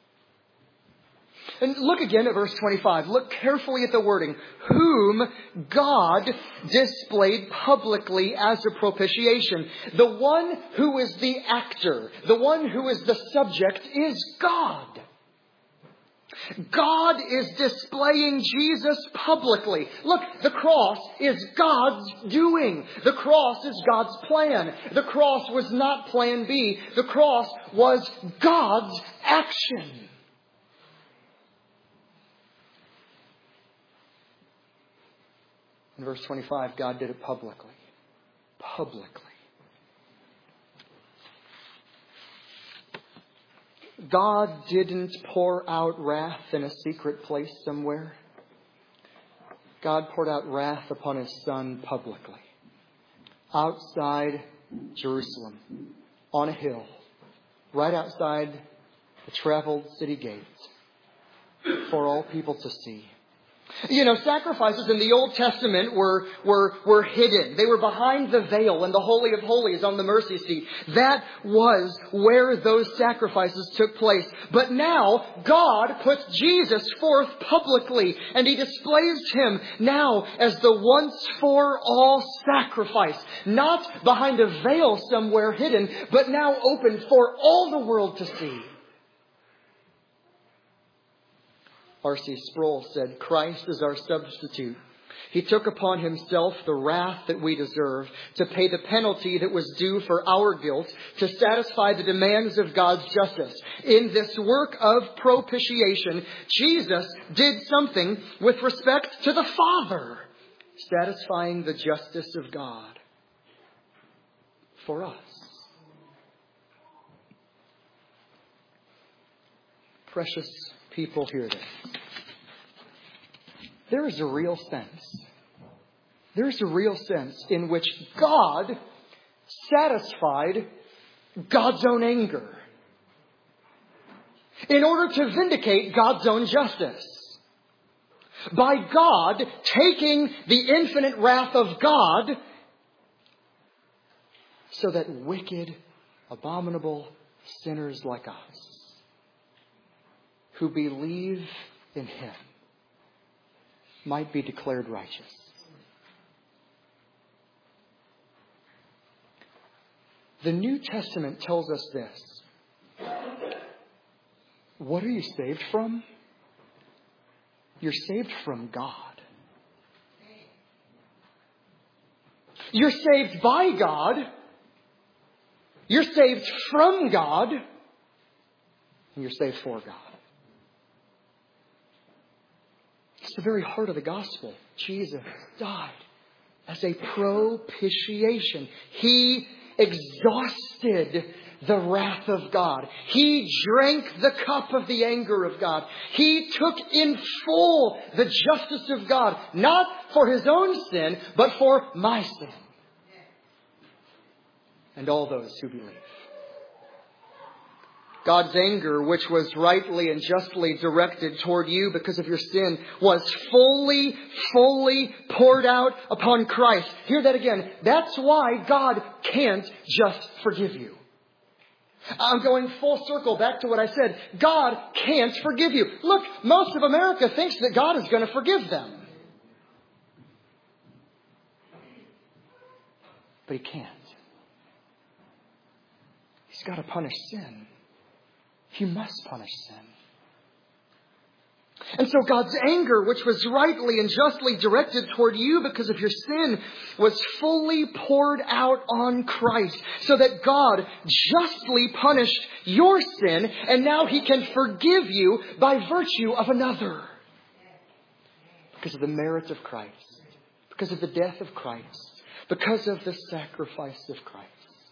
And look again at verse twenty-five. Look carefully at the wording. Whom God displayed publicly as a propitiation. The one who is the actor, the one who is the subject, is God. God is displaying Jesus publicly. Look, the cross is God's doing. The cross is God's plan. The cross was not plan B. The cross was God's action. In verse twenty-five, God did it publicly. Publicly. God didn't pour out wrath in a secret place somewhere. God poured out wrath upon His Son publicly. Outside Jerusalem, on a hill, right outside the traveled city gates, for all people to see. You know, sacrifices in the Old Testament were, were, were hidden. They were behind the veil in the Holy of Holies on the mercy seat. That was where those sacrifices took place. But now, God puts Jesus forth publicly, and He displays Him now as the once-for-all sacrifice. Not behind a veil somewhere hidden, but now open for all the world to see. R C Sproul said, Christ is our substitute. He took upon Himself the wrath that we deserve, to pay the penalty that was due for our guilt, to satisfy the demands of God's justice. In this work of propitiation, Jesus did something with respect to the Father, satisfying the justice of God for us. Precious people, hear this. There is a real sense. There is a real sense in which God satisfied God's own anger in order to vindicate God's own justice. By God taking the infinite wrath of God so that wicked, abominable sinners like us who believe in Him might be declared righteous. The New Testament tells us this. What are you saved from? You're saved from God. You're saved by God. You're saved from God. And you're saved for God. It's the very heart of the gospel. Jesus died as a propitiation. He exhausted the wrath of God. He drank the cup of the anger of God. He took in full the justice of God, not for His own sin, but for my sin. And all those who believe. God's anger, which was rightly and justly directed toward you because of your sin, was fully, fully poured out upon Christ. Hear that again. That's why God can't just forgive you. I'm going full circle back to what I said. God can't forgive you. Look, most of America thinks that God is going to forgive them. But He can't. He's got to punish sin. He must punish sin. And so God's anger, which was rightly and justly directed toward you because of your sin, was fully poured out on Christ so that God justly punished your sin, and now He can forgive you by virtue of another. Because of the merit of Christ. Because of the death of Christ. Because of the sacrifice of Christ.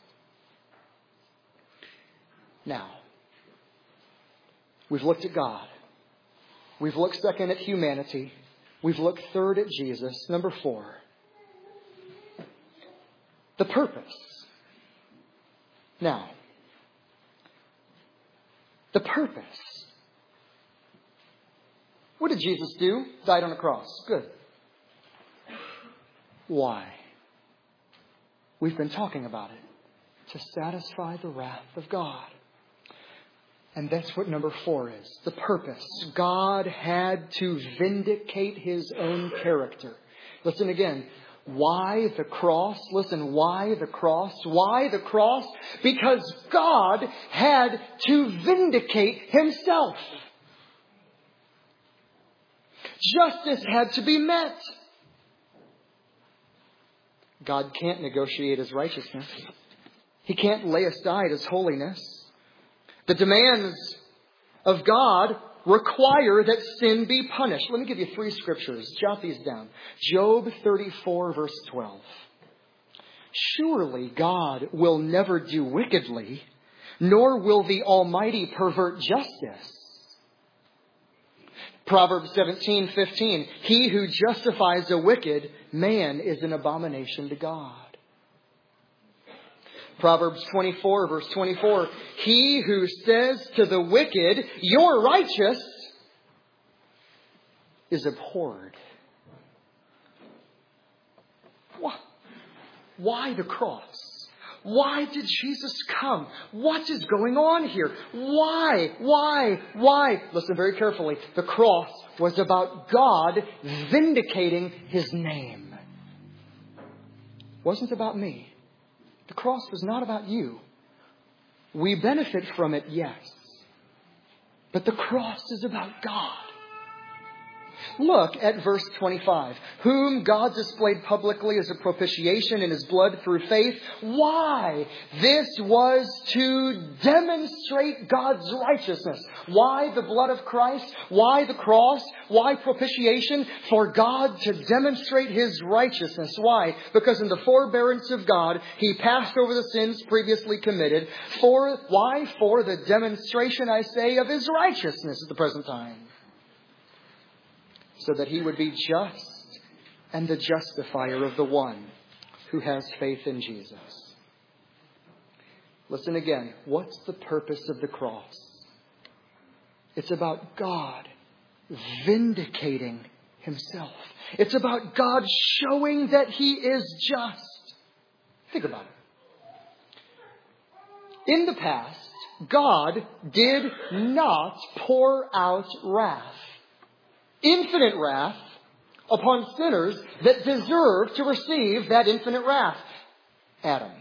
Now, we've looked at God. We've looked second at humanity. We've looked third at Jesus. Number four, the purpose. Now, the purpose. What did Jesus do? Died on a cross. Good. Why? We've been talking about it. To satisfy the wrath of God. And that's what number four is. The purpose. God had to vindicate His own character. Listen again. Why the cross? Listen, why the cross? Why the cross? Because God had to vindicate Himself. Justice had to be met. God can't negotiate His righteousness. He can't lay aside His holiness. The demands of God require that sin be punished. Let me give you three scriptures. Jot these down. Job thirty-four, verse twelve. Surely God will never do wickedly, nor will the Almighty pervert justice. Proverbs seventeen, fifteen. He who justifies a wicked man is an abomination to God. Proverbs twenty-four, verse twenty-four. He who says to the wicked, "You're righteous," is abhorred. Why? Why the cross? Why did Jesus come? What is going on here? Why? Why? Why? Listen very carefully. The cross was about God vindicating His name. It wasn't about me. The cross was not about you. We benefit from it, yes. But the cross is about God. Look at verse twenty-five. Whom God displayed publicly as a propitiation in His blood through faith. Why? This was to demonstrate God's righteousness. Why the blood of Christ? Why the cross? Why propitiation? For God to demonstrate His righteousness. Why? Because in the forbearance of God, He passed over the sins previously committed. For, why? For the demonstration, I say, of His righteousness at the present time. So that He would be just and the justifier of the one who has faith in Jesus. Listen again. What's the purpose of the cross? It's about God vindicating Himself. It's about God showing that He is just. Think about it. In the past, God did not pour out wrath. Infinite wrath upon sinners that deserve to receive that infinite wrath. Adam.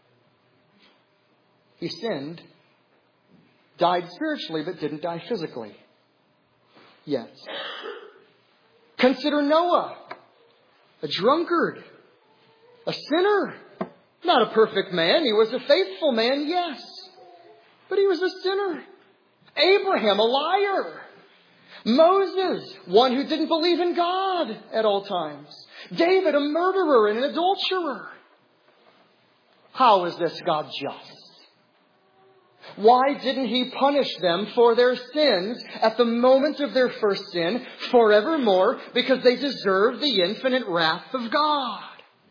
He sinned, died spiritually, but didn't die physically. Yet. Consider Noah, a drunkard, a sinner, not a perfect man. He was a faithful man, yes, but he was a sinner. Abraham, a liar. Moses, one who didn't believe in God at all times. David, a murderer and an adulterer. How is this God just? Why didn't He punish them for their sins at the moment of their first sin forevermore? Because they deserve the infinite wrath of God.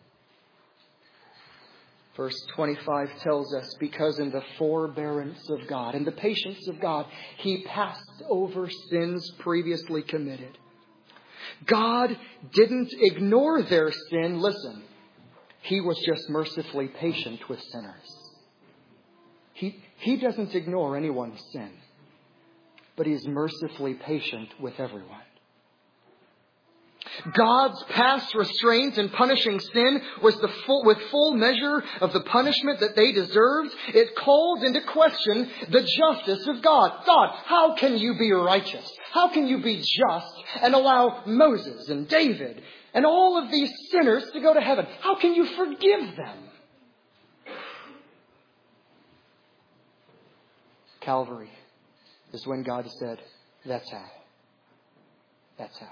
Verse twenty-five tells us, because in the forbearance of God, in the patience of God, He passed over sins previously committed. God didn't ignore their sin. Listen, He was just mercifully patient with sinners. He, he doesn't ignore anyone's sin, but He's mercifully patient with everyone. God's past restraint in punishing sin was the full, with full measure of the punishment that they deserved. It called into question the justice of God. God, how can you be righteous? How can you be just and allow Moses and David and all of these sinners to go to heaven? How can you forgive them? Calvary is when God said, that's how. That's how.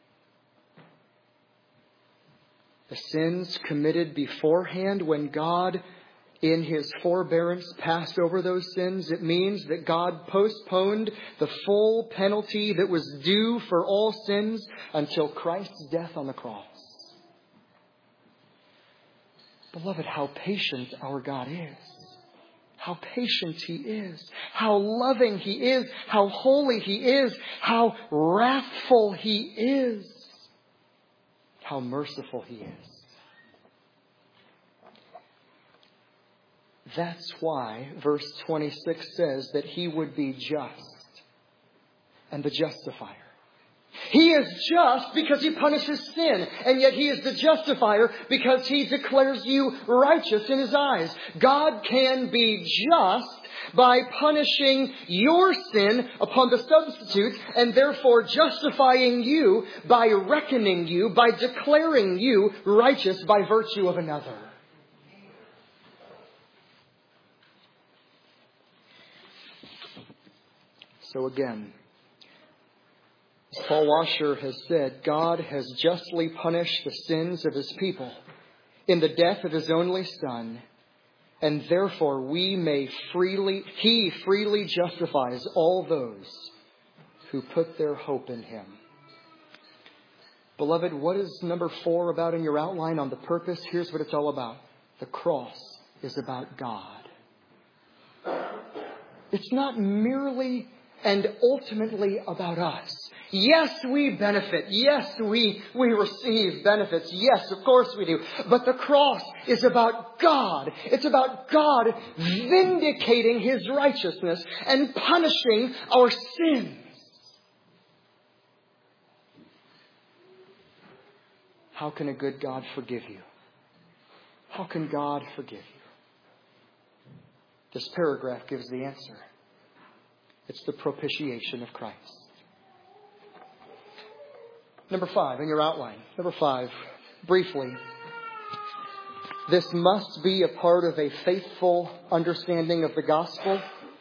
The sins committed beforehand, when God, in His forbearance, passed over those sins, it means that God postponed the full penalty that was due for all sins until Christ's death on the cross. Beloved, how patient our God is. How patient He is. How loving He is. How holy He is. How wrathful He is. How merciful He is. That's why verse twenty-six says that He would be just and the justifier. He is just because He punishes sin, and yet He is the justifier because He declares you righteous in His eyes. God can be just by punishing your sin upon the substitute, and therefore justifying you by reckoning you, by declaring you righteous by virtue of another. So again, as Paul Washer has said, God has justly punished the sins of His people in the death of His only Son, and therefore we may freely, He freely justifies all those who put their hope in Him. Beloved, what is number four about in your outline on the purpose? Here's what it's all about. The cross is about God. It's not merely and ultimately about us. Yes, we benefit. Yes, we, we receive benefits. Yes, of course we do. But the cross is about God. It's about God vindicating His righteousness and punishing our sins. How can a good God forgive you? How can God forgive you? This paragraph gives the answer. It's the propitiation of Christ. Number five in your outline. Number five, briefly. This must be a part of a faithful understanding of the gospel.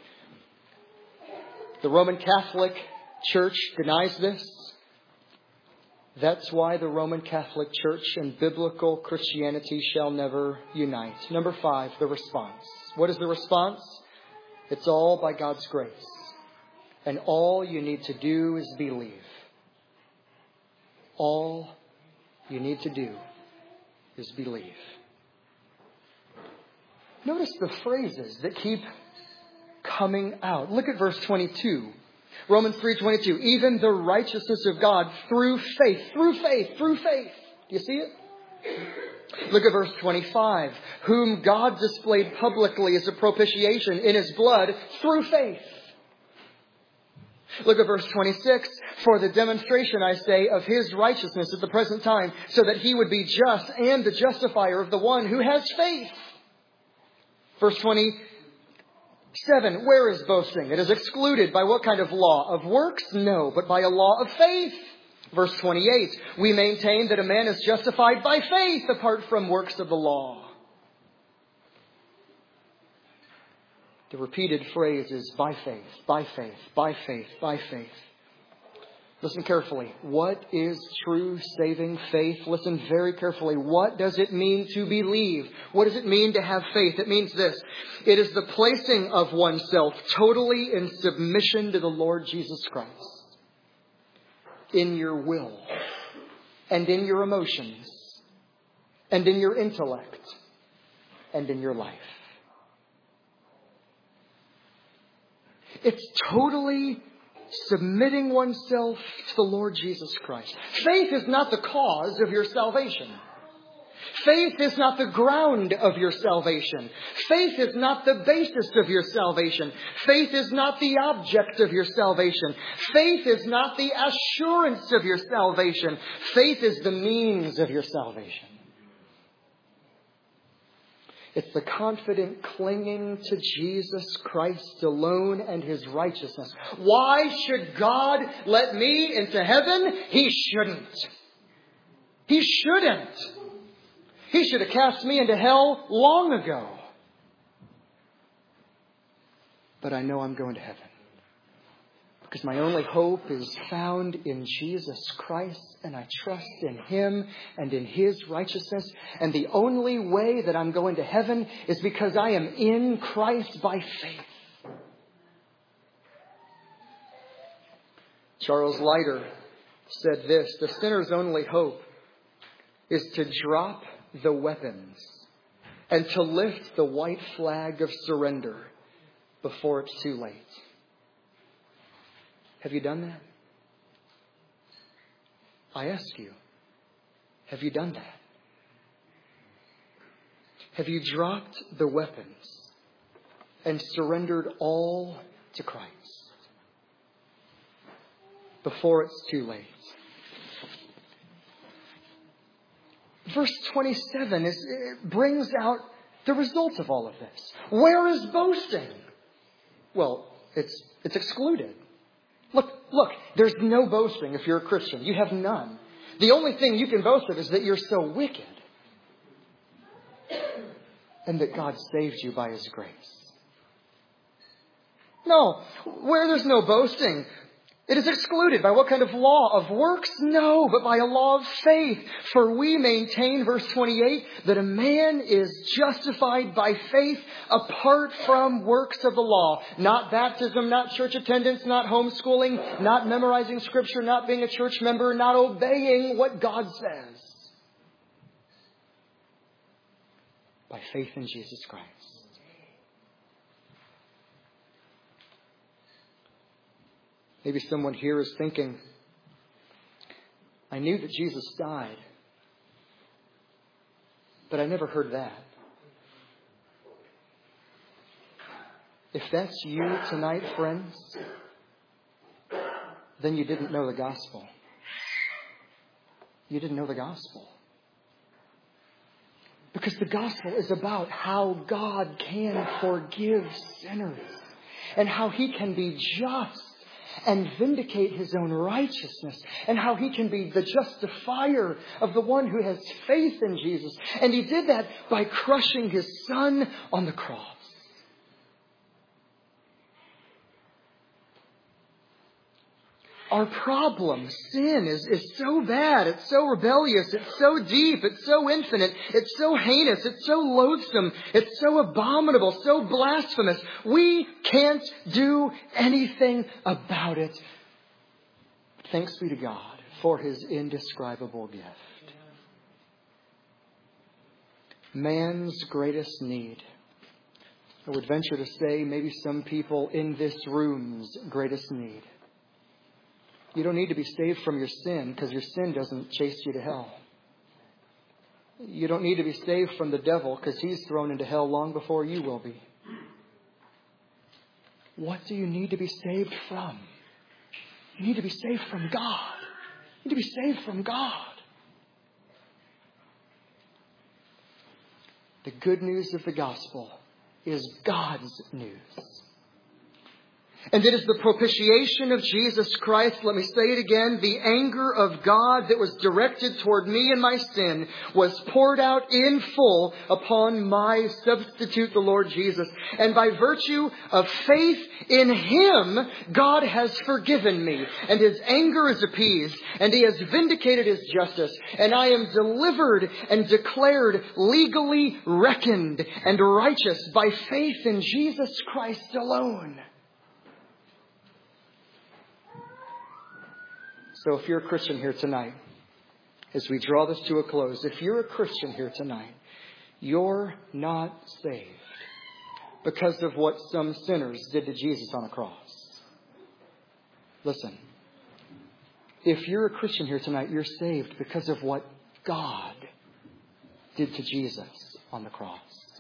The Roman Catholic Church denies this. That's why the Roman Catholic Church and biblical Christianity shall never unite. Number five, the response. What is the response? It's all by God's grace. And all you need to do is believe. All you need to do is believe. Notice the phrases that keep coming out. Look at verse twenty-two. Romans three twenty-two. Even the righteousness of God through faith. Through faith. Through faith. Do you see it? Look at verse twenty-five. Whom God displayed publicly as a propitiation in His blood through faith. Look at verse twenty-six. For the demonstration, I say, of His righteousness at the present time, so that He would be just and the justifier of the one who has faith. Verse twenty-seven. Where is boasting? It is excluded by what kind of law? Of works? No, but by a law of faith. Verse twenty-eight. We maintain that a man is justified by faith apart from works of the law. The repeated phrase is by faith, by faith, by faith, by faith. Listen carefully. What is true saving faith? Listen very carefully. What does it mean to believe? What does it mean to have faith? It means this. It is the placing of oneself totally in submission to the Lord Jesus Christ. In your will, and in your emotions, and in your intellect, and in your life. It's totally submitting oneself to the Lord Jesus Christ. Faith is not the cause of your salvation. Faith is not the ground of your salvation. Faith is not the basis of your salvation. Faith is not the object of your salvation. Faith is not the assurance of your salvation. Faith is the means of your salvation. It's the confident clinging to Jesus Christ alone and His righteousness. Why should God let me into heaven? He shouldn't. He shouldn't. He should have cast me into hell long ago. But I know I'm going to heaven. Because my only hope is found in Jesus Christ, and I trust in Him and in His righteousness. And the only way that I'm going to heaven is because I am in Christ by faith. Charles Leiter said this: the sinner's only hope is to drop the weapons and to lift the white flag of surrender before it's too late. Have you done that? I ask you, have you done that? Have you dropped the weapons and surrendered all to Christ before it's too late? Verse twenty-seven is, it brings out the result of all of this. Where is boasting? Well, it's it's excluded. Look, look, there's no boasting if you're a Christian. You have none. The only thing you can boast of is that you're so wicked and that God saved you by His grace. No, where there's no boasting, it is excluded by what kind of law? Of works? No, but by a law of faith. For we maintain, verse twenty-eight, that a man is justified by faith apart from works of the law. Not baptism, not church attendance, not homeschooling, not memorizing scripture, not being a church member, not obeying what God says. by faith in Jesus Christ. Maybe someone here is thinking, I knew that Jesus died, but I never heard that. If that's you tonight, friends, then you didn't know the gospel. You didn't know the gospel. Because the gospel is about how God can forgive sinners and how He can be just and vindicate His own righteousness and how He can be the justifier of the one who has faith in Jesus. And He did that by crushing His Son on the cross. Our problem, sin, is, is so bad. It's so rebellious. It's so deep. It's so infinite. It's so heinous. It's so loathsome. It's so abominable, so blasphemous. We can't do anything about it. Thanks be to God for His indescribable gift. Man's greatest need, I would venture to say maybe some people in this room's greatest need. You don't need to be saved from your sin because your sin doesn't chase you to hell. You don't need to be saved from the devil because he's thrown into hell long before you will be. What do you need to be saved from? You need to be saved from God. You need to be saved from God. The good news of the gospel is God's news. And it is the propitiation of Jesus Christ, let me say it again, the anger of God that was directed toward me and my sin was poured out in full upon my substitute, the Lord Jesus. And by virtue of faith in Him, God has forgiven me. And His anger is appeased. And He has vindicated His justice. And I am delivered and declared legally reckoned and righteous by faith in Jesus Christ alone. So if you're a Christian here tonight, as we draw this to a close, if you're a Christian here tonight, you're not saved because of what some sinners did to Jesus on the cross. Listen, if you're a Christian here tonight, you're saved because of what God did to Jesus on the cross.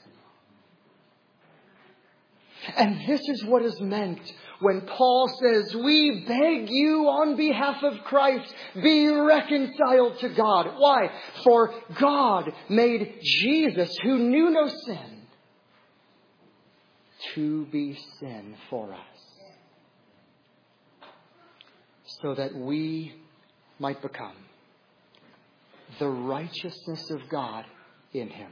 And this is what is meant when Paul says, we beg you on behalf of Christ, be reconciled to God. Why? For God made Jesus, who knew no sin, to be sin for us, so that we might become the righteousness of God in Him.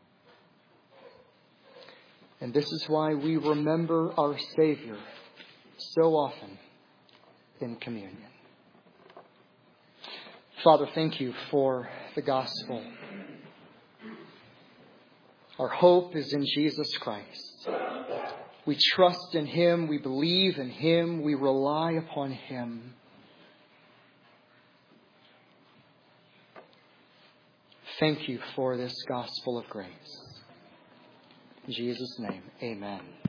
And this is why we remember our Savior so often in communion. Father, thank you for the gospel. Our hope is in Jesus Christ. We trust in Him. We believe in Him. We rely upon Him. Thank you for this gospel of grace. In Jesus' name, amen.